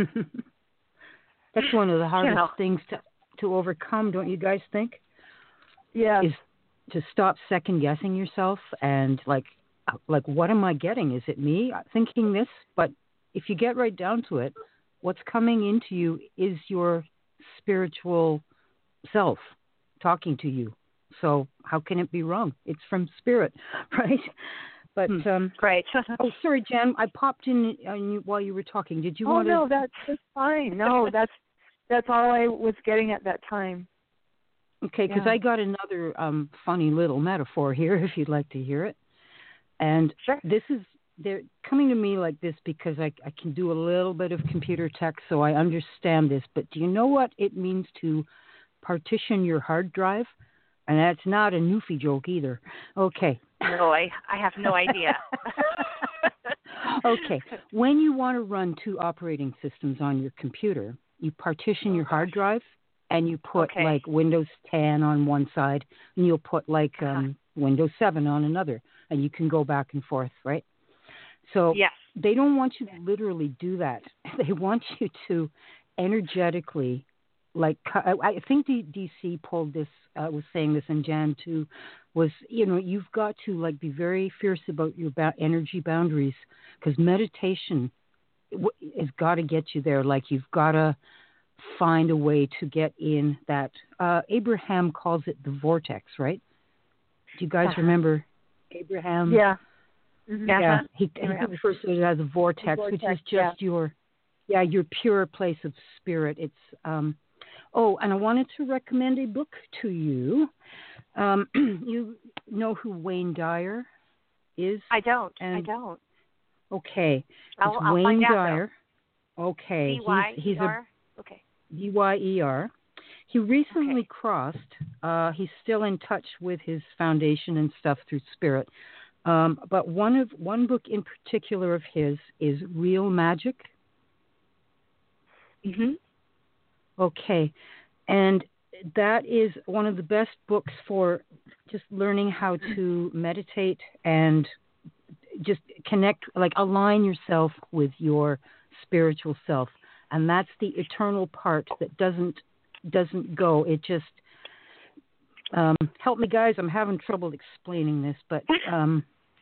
That's one of the hardest you know. things to to overcome, don't you guys think? Yeah. Is to stop second guessing yourself and like like what am I getting? Is it me thinking this? But if you get right down to it, what's coming into you is your spiritual self talking to you. So how can it be wrong? It's from spirit, right? But um, great. Oh, sorry, Jan. I popped in on you while you were talking. Did you oh, want to? Oh no, that's, that's fine. No, that's that's all I was getting at that time. Okay, because yeah. I got another um, funny little metaphor here, if you'd like to hear it. And sure. this is they're coming to me like this because I, I can do a little bit of computer tech, so I understand this. But do you know what it means to partition your hard drive? And that's not a Newfie joke either. Okay. No, I, I have no idea. Okay. When you want to run two operating systems on your computer, you partition your hard drive and you put okay. like Windows ten on one side and you'll put like um, uh-huh. Windows seven on another, and you can go back and forth, right? So yes. they don't want you to literally do that. They want you to energetically, like, I think D C pulled this, uh, was saying this, and Jan too, was, you know, you've got to like be very fierce about your ba- energy boundaries, because meditation has got to get you there. Like you've got to find a way to get in that. Uh, Abraham calls it the vortex, right? Do you guys uh-huh. remember Abraham? Yeah. Mm-hmm. Yeah. yeah. He, he refers to it as a vortex, vortex which is just yeah. your, yeah, your pure place of spirit. It's, um, oh, and I wanted to recommend a book to you. Um, you know who Wayne Dyer is? I don't. And, I don't. Okay. I'll, it's I'll Wayne find Dyer. Out, okay. D Y E R? He's a, okay. D Y E R. He recently okay. crossed. Uh, he's still in touch with his foundation and stuff through spirit. Um, but one of one book in particular of his is Real Magic. Mm-hmm. Okay. And that is one of the best books for just learning how to meditate and just connect, like align yourself with your spiritual self. And that's the eternal part that doesn't doesn't go. It just, um, help me guys, I'm having trouble explaining this, but, um,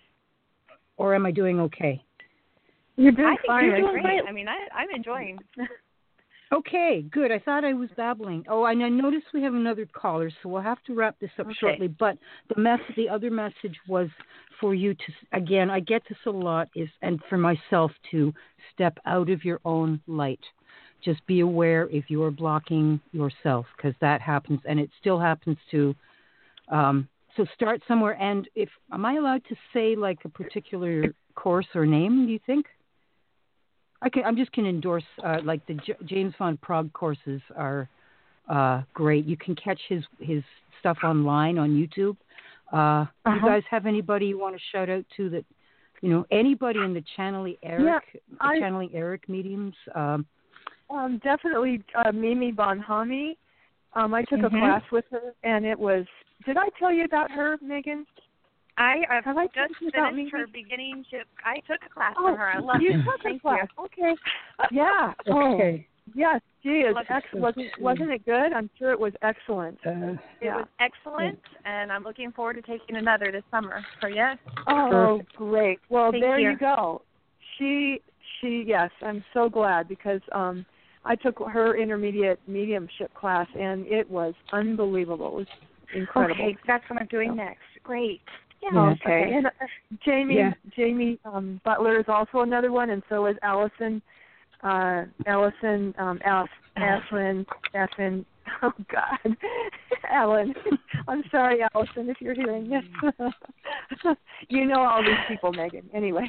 or am I doing okay? You're doing I think fine. You're doing great. I mean, I, I'm enjoying. Okay, good. I thought I was babbling. Oh, and I noticed we have another caller, so we'll have to wrap this up okay. shortly. But the mess, the other message was for you to, again, I get this a lot, is, and for myself to step out of your own light. Just be aware if you're blocking yourself, because that happens, and it still happens to um, so start somewhere. And if am I allowed to say like a particular course or name? Do you think? I can. I'm just going to endorse uh, like the J- James Van Prague courses are uh, great. You can catch his his stuff online on YouTube. Uh, uh-huh. You guys have anybody you want to shout out to that? You know, anybody in the Channeling Eric, yeah, the I, Channeling Eric mediums. Um, um, definitely uh, Mimi Bonhami. Um, I took mm-hmm. a class with her, and it was. Did I tell you about her, Megan? I uh, have I just finished her beginning to. I took a class oh, from her. I love you it. took Thank a class. you. Okay. Yeah. okay. Oh, yes. She is. Look, Ex- wasn't wasn't it good? I'm sure it was excellent. Uh, it yeah. was excellent, yeah. and I'm looking forward to taking another this summer. So yes. Oh, Perfect. great. Well, Thank there you. you go. She she yes, I'm so glad because um I took her intermediate mediumship class and it was unbelievable. It was incredible. Okay, that's what I'm doing next. Great. Yeah. Yeah. Okay. And uh, Jamie Yeah. Jamie um, Butler is also another one, and so is Allison. Uh, Allison, um, Alice, Ashlyn, Ashlyn. Oh God, Alan. I'm sorry, Allison, if you're hearing this. You know all these people, Megan. Anyway.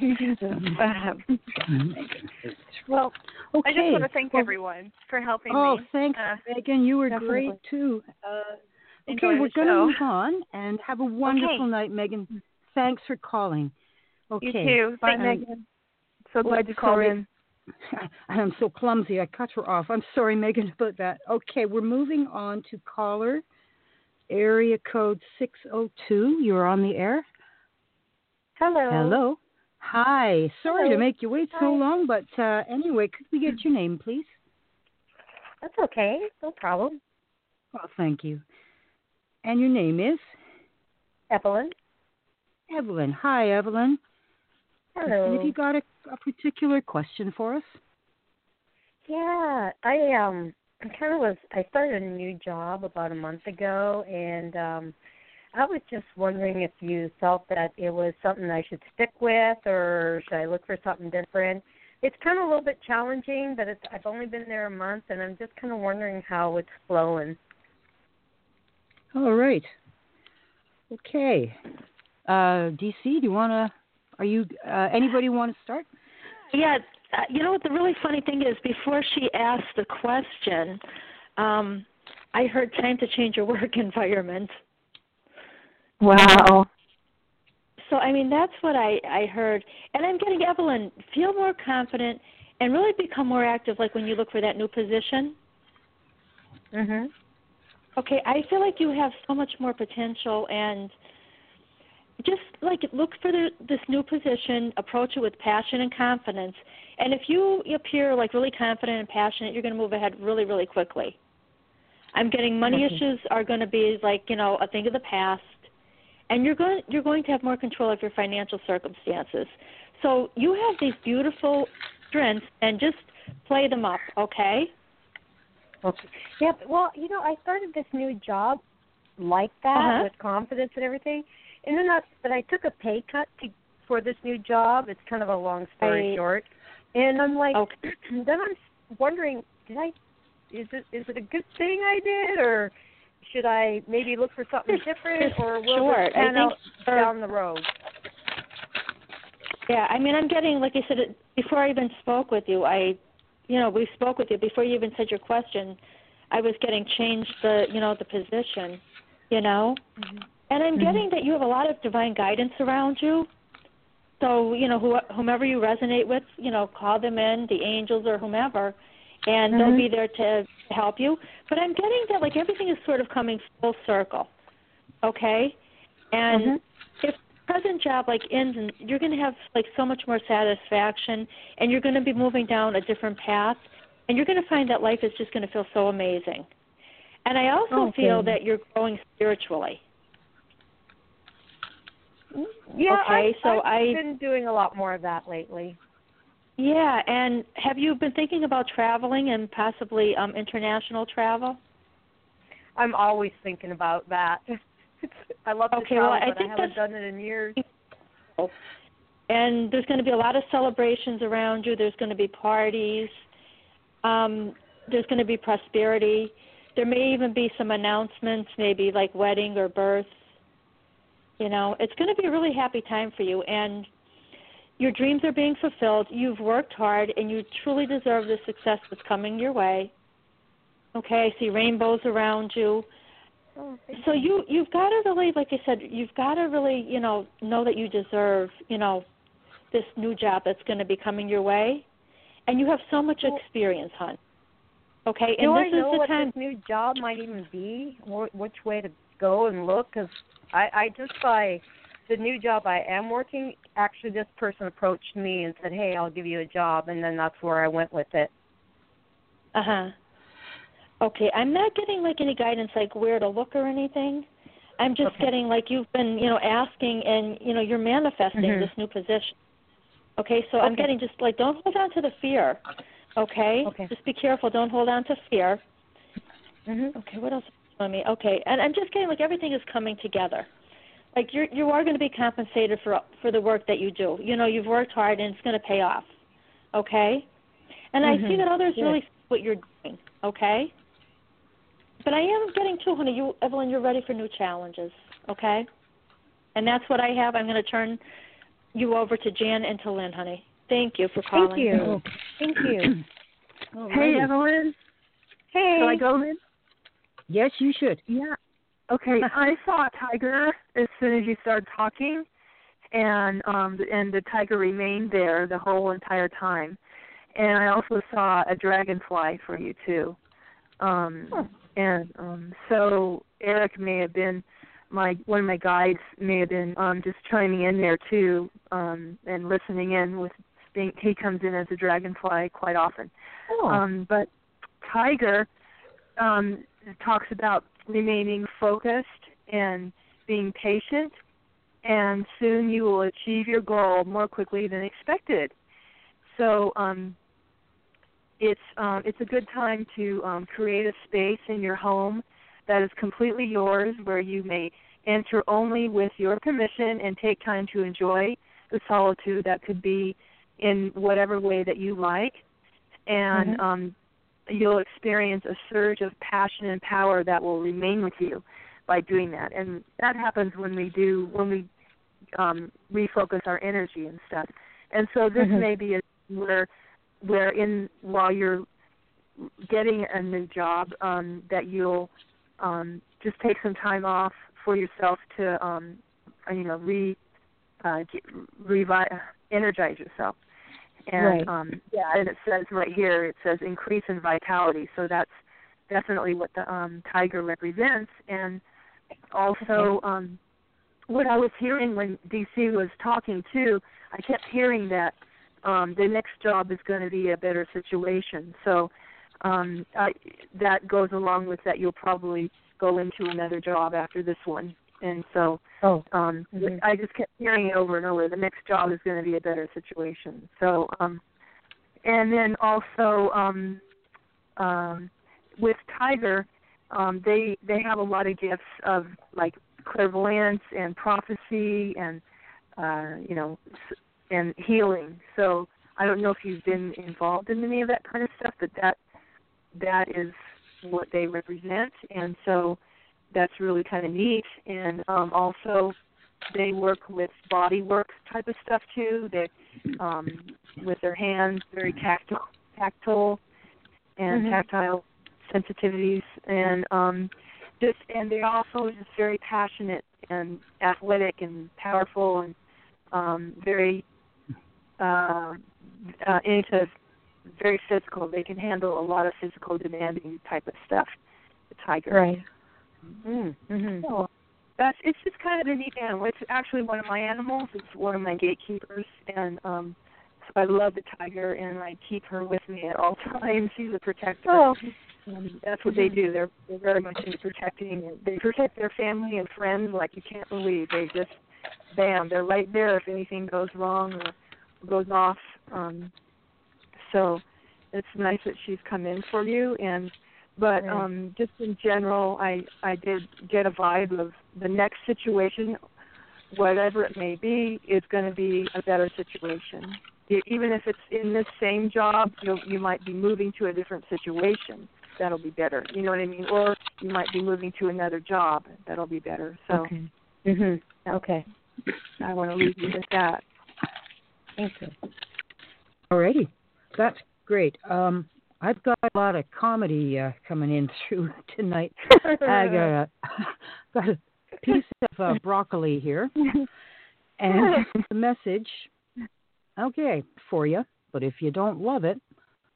Well, okay. I just want to thank well, everyone for helping oh, me. Oh, thanks, uh, Megan. You were definitely. great too. Uh, okay, Enjoy we're the going to show. move on and have a wonderful Okay. night, Megan. Thanks for calling. Okay. You too. Bye, Thank Megan. So oh, glad you called sorry. in. I'm so clumsy. I cut her off. I'm sorry, Megan, about that. Okay, we're moving on to caller area code six oh two. You're on the air. Hello. Hello. Hi. Sorry Hello. to make you wait so Hi. long, but uh, anyway, could we get your name, please? That's okay. No problem. Well, thank you. And your name is? Evelyn. Evelyn. Hi, Evelyn. Hello. And have you got a, a particular question for us? Yeah, I um I kind of was I started a new job about a month ago, and um I was just wondering if you felt that it was something I should stick with, or should I look for something different? It's kind of a little bit challenging, but it's I've only been there a month, and I'm just kind of wondering how it's flowing. All right. Okay. Uh, D C, do you want to? Are you? Uh, anybody want to start? Yeah, uh, you know what the really funny thing is, before she asked the question, um, I heard time to change your work environment. Wow. So, I mean, that's what I, I heard. And I'm getting, Evelyn, feel more confident and really become more active, like when you look for that new position. Mhm. Okay, I feel like you have so much more potential, and just like look for the, this new position, approach it with passion and confidence. And if you appear like really confident and passionate, you're going to move ahead really, really quickly. I'm getting money Okay. issues are going to be like, you know, a thing of the past, and you're going you're going to have more control of your financial circumstances. So you have these beautiful strengths, and just play them up, okay? Okay. Yeah. But, well, you know, I started this new job like that Uh-huh. with confidence and everything, and then I, but I took a pay cut to, for this new job. It's kind of a long story I, short, and I'm like, okay. then I'm wondering, did I? Is it is it a good thing I did, or should I maybe look for something different, or will Sure. this pan I think out down the road? Yeah, I mean, I'm getting, like I said, it- before I even spoke with you, I, you know, we spoke with you, before you even said your question, I was getting changed the, you know, the position, you know? Mm-hmm. And I'm Mhm. getting that you have a lot of divine guidance around you. So, you know, who, whomever you resonate with, you know, call them in, the angels or whomever, and Mhm. they'll be there to help you. But I'm getting that, like, everything is sort of coming full circle, okay? And Mhm. if the present job, like, ends, and you're going to have, like, so much more satisfaction, and you're going to be moving down a different path, and you're going to find that life is just going to feel so amazing. And I also Okay. feel that you're growing spiritually. Yeah, Okay, I've, so I've I- been doing a lot more of that lately. Yeah, and have you been thinking about traveling and possibly um, international travel? I'm always thinking about that. I love to Okay, travel, well, I but I think haven't that's- done it in years. And there's going to be a lot of celebrations around you. There's going to be parties. Um, there's going to be prosperity. There may even be some announcements, maybe like wedding or birth. You know, it's going to be a really happy time for you, and your dreams are being fulfilled. You've worked hard, and you truly deserve the success that's coming your way. Okay, I see rainbows around you. Oh, so you, you've got to really, like I said, you've got to really, you know, know that you deserve, you know, this new job that's going to be coming your way. And you have so much experience, hon. Okay, and Do this I know is the what time. this new job might even be, or which way to go and look? Because I, I just by the new job I am working, actually this person approached me and said, hey, I'll give you a job, and then that's where I went with it. Uh-huh. Okay, I'm not getting, like, any guidance, like, where to look or anything. I'm just Okay. getting, like, you've been, you know, asking and, you know, you're manifesting Mhm. this new position. Okay, so Okay. I'm getting just, like, don't hold on to the fear, okay? Okay. Just be careful. Don't hold on to fear. Mhm. Okay, what else is on me? Okay, and I'm just getting, like, everything is coming together. Like, you're, you are going to be compensated for for the work that you do. You know, you've worked hard, and it's going to pay off, okay? And I see Mhm. that others Yeah. really see what you're doing, okay? But I am getting too, honey. You, Evelyn, you're ready for new challenges, okay? And that's what I have. I'm going to turn you over to Jan and to Lynn, honey. Thank you for calling. Thank you. Thank you. Hey, Evelyn. Hey. Shall I go, Lynn? Yes, you should. Yeah. Okay, I saw a tiger as soon as you started talking, and um, and the tiger remained there the whole entire time. And I also saw a dragonfly for you too. Um, Huh. And um, so Eric may have been my one of my guides may have been um, just chiming in there too um, and listening in with being he comes in as a dragonfly quite often. Oh. Um, but tiger um, talks about remaining focused and being patient, and soon you will achieve your goal more quickly than expected. So um, it's um, it's a good time to um, create a space in your home that is completely yours, where you may enter only with your permission and take time to enjoy the solitude that could be in whatever way that you like. And Mhm. um, you'll experience a surge of passion and power that will remain with you by doing that. And that happens when we do, when we um, refocus our energy and stuff. And so this Mhm. may be a, where, where in while you're getting a new job, um, that you'll um, just take some time off for yourself to, um, you know, re, uh, get, revi- energize yourself. And Right. um, yeah, and it says right here, it says increase in vitality. So that's definitely what the um, tiger represents. And also, Okay. um, what I was hearing when D C was talking too, I kept hearing that um, the next job is going to be a better situation. So um, I, that goes along with that. You'll probably go into another job after this one. And so Oh. um, Mhm. I just kept hearing it over and over. The next job is going to be a better situation. So, um, and then also um, um, with Tiger, um, they they have a lot of gifts of like clairvoyance and prophecy and uh, you know and healing. So I don't know if you've been involved in any of that kind of stuff, but that that is what they represent, and so that's really kind of neat. And um, also, they work with body work type of stuff too. They um, with their hands, very tactile, tactile, and Mhm. tactile sensitivities, and um, just and they're also just very passionate and athletic and powerful and um, very uh, uh, into very physical. They can handle a lot of physical demanding type of stuff. The tiger. Right. Mm. Mhm. So that's it's just kind of a neat animal. It's actually one of my animals. It's one of my gatekeepers, and um, so I love the tiger, and I keep her with me at all times. She's a protector. Oh. Um, that's what they do. They're they're very much into protecting. And they protect their family and friends like you can't believe. They just bam, they're right there if anything goes wrong or goes off. Um, so it's nice that she's come in for you. And but Right. um, just in general, I I did get a vibe of the next situation, whatever it may be, is going to be a better situation. E- Even if it's in this same job, you you might be moving to a different situation. That'll be better. You know what I mean? Or you might be moving to another job. That'll be better. So Okay. Mhm. Okay. I want to leave you with that. Thank you. Alrighty, that's great. Um, I've got a lot of comedy uh, coming in through tonight. I got a, got a piece of uh, broccoli here, and the message, okay, for you, but if you don't love it,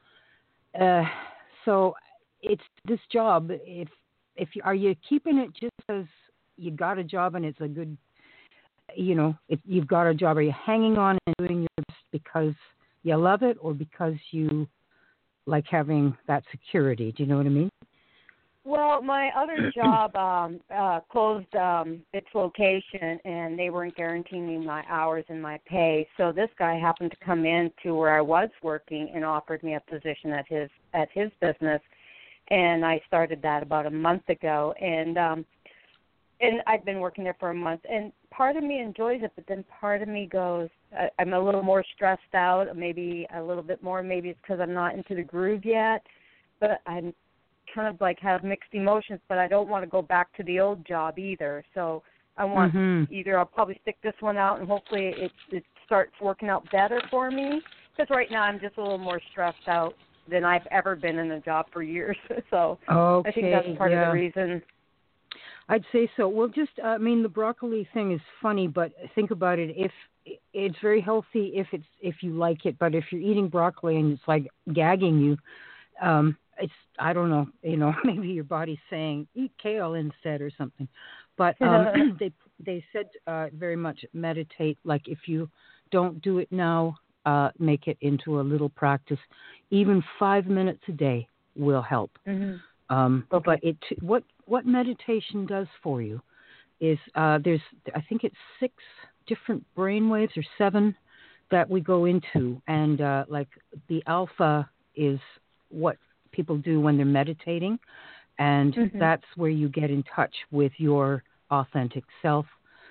uh, so it's this job. If if you, are you keeping it just as you got a job and it's a good, you know, if you've got a job, are you hanging on and doing your best because you love it or because you like having that security? Do you know what I mean? Well, my other job um, uh, closed um, its location, and they weren't guaranteeing me my hours and my pay. So this guy happened to come in to where I was working and offered me a position at his at his business, and I started that about a month ago. And um, and I've been working there for a month, and part of me enjoys it, but then part of me goes, I, I'm a little more stressed out, maybe a little bit more. Maybe it's because I'm not into the groove yet, but I'm kind of like have mixed emotions, but I don't want to go back to the old job either. So I want mm-hmm. either I'll probably stick this one out and hopefully it, it starts working out better for me, because right now I'm just a little more stressed out than I've ever been in a job for years. So okay, I think that's part yeah. of the reason. I'd say so. Well, just, uh, I mean, the broccoli thing is funny, but think about it. If it's very healthy, if it's if you like it, but if you're eating broccoli and it's like gagging you, um, it's I don't know, you know, maybe your body's saying eat kale instead or something. But um, they they said uh, very much meditate. Like if you don't do it now, uh, make it into a little practice. Even five minutes a day will help. Mm-hmm. Um, okay. But it what what meditation does for you is uh, there's I think it's six different brain waves or seven that we go into, and uh, like the alpha is what people do when they're meditating, and mm-hmm. that's where you get in touch with your authentic self,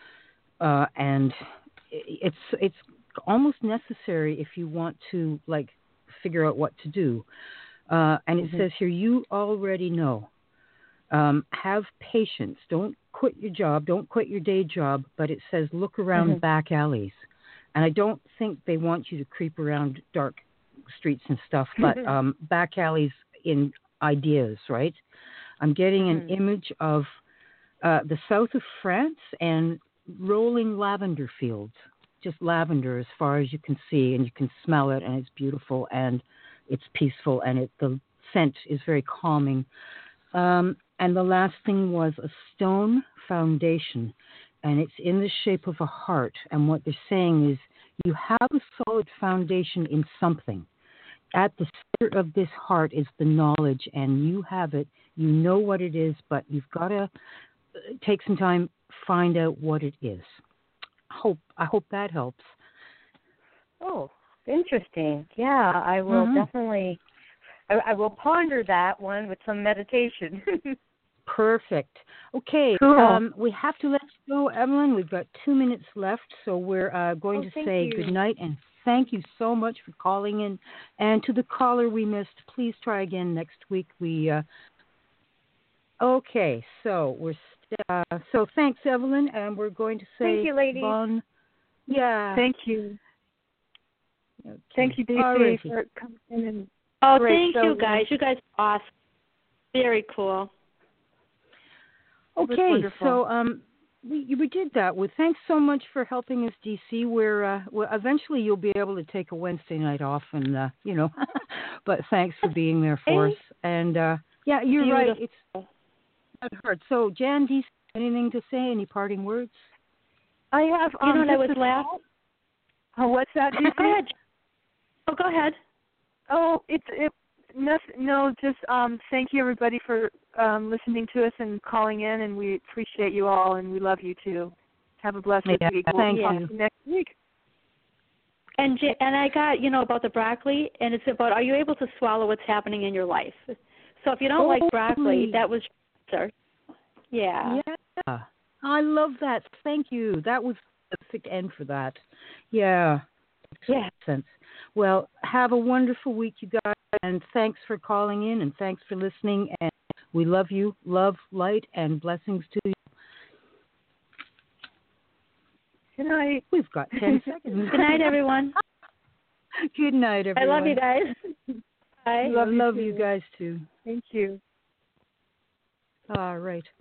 uh, and it's it's almost necessary if you want to like figure out what to do. Uh, and it mm-hmm. says here, you already know. Um, have patience. Don't quit your job. Don't quit your day job. But it says look around mm-hmm. back alleys. And I don't think they want you to creep around dark streets and stuff, but um, back alleys in ideas, right? I'm getting mm-hmm. an image of uh, the south of France and rolling lavender fields, just lavender as far as you can see, and you can smell it, and it's beautiful, and it's peaceful, and it, the scent is very calming. Um, and the last thing was a stone foundation, and it's in the shape of a heart. And what they're saying is you have a solid foundation in something. At the center of this heart is the knowledge, and you have it. You know what it is, but you've got to take some time, find out what it is. Hope I hope that helps. Oh, interesting. Yeah, I will mm-hmm. definitely, I, I will ponder that one with some meditation. Perfect. Okay, cool. um, we have to let you go, Evelyn. We've got two minutes left, so we're uh, going oh, to thank say you. good night and thank you so much for calling in. And to the caller we missed, please try again next week. We uh, okay, so we're uh, so thanks, Evelyn, and we're going to say thank you, ladies. Bon, yeah. Thank you. Okay. Thank you, D C, Alrighty. for coming in. And Oh, great thank show. you guys. You guys are awesome. Very cool. Okay, so um, we we did that. Well, thanks so much for helping us, D C. We're uh, well, eventually you'll be able to take a Wednesday night off, and uh, you know, but thanks for being there for us. And uh, yeah, you're Beautiful. right. It's not hard. So, Jan, D C, anything to say? Any parting words? I have. You Um, know what I was just a- laughing? Oh, what's that? D C? Go ahead. Oh, go ahead. Oh, it's it. No, no, just um, thank you everybody for um, listening to us and calling in, and we appreciate you all, and we love you too. Have a blessed Yeah, week. thank We'll you. talk to you next week. And J- and I got, you know, about the broccoli, and it's about, are you able to swallow what's happening in your life? So if you don't like broccoli, that was your answer. Yeah. Yeah. I love that. Thank you. That was the perfect end for that. Yeah. Yeah. Makes sense. Well, have a wonderful week, you guys, and thanks for calling in, and thanks for listening, and we love you. Love, light, and blessings to you. Good night. We've got ten seconds. Good night, everyone. Good night, everyone. I love you guys. Bye. Love, Love you love too. you guys too. Thank you. All right.